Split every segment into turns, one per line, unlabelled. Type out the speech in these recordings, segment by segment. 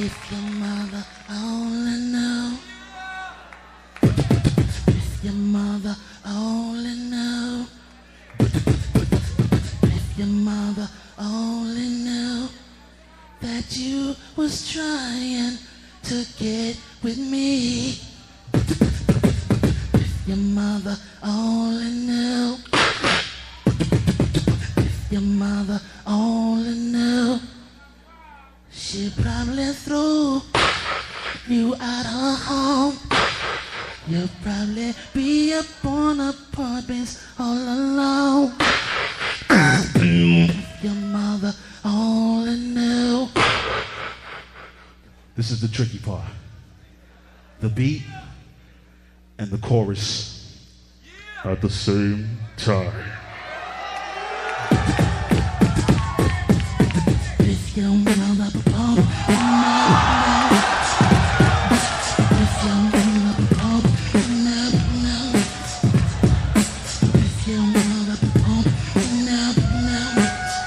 If your mother only knew. If your mother only knew. If your mother only knew that you was trying to get with me. If your mother only knew. If your mother only knew. She probably threw you out her home. You'll probably be up on apartments all alone. Your mother only knew.
This is the tricky part. The beat and the chorus at the same time.
If your mother only knew. If your mother only knew. If your mother only knew.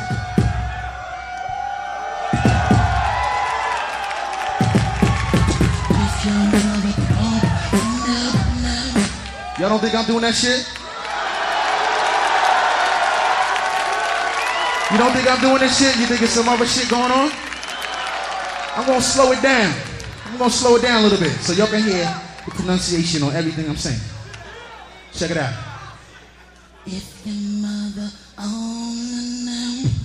If your mother only knew.
Y'all don't think I'm doing that shit? You don't think I'm doing this shit? You think it's some other shit going on? I'm gonna slow it down. I'm gonna slow it down a little bit so y'all can hear the pronunciation on everything I'm saying. Check it out.
If your mother only knew.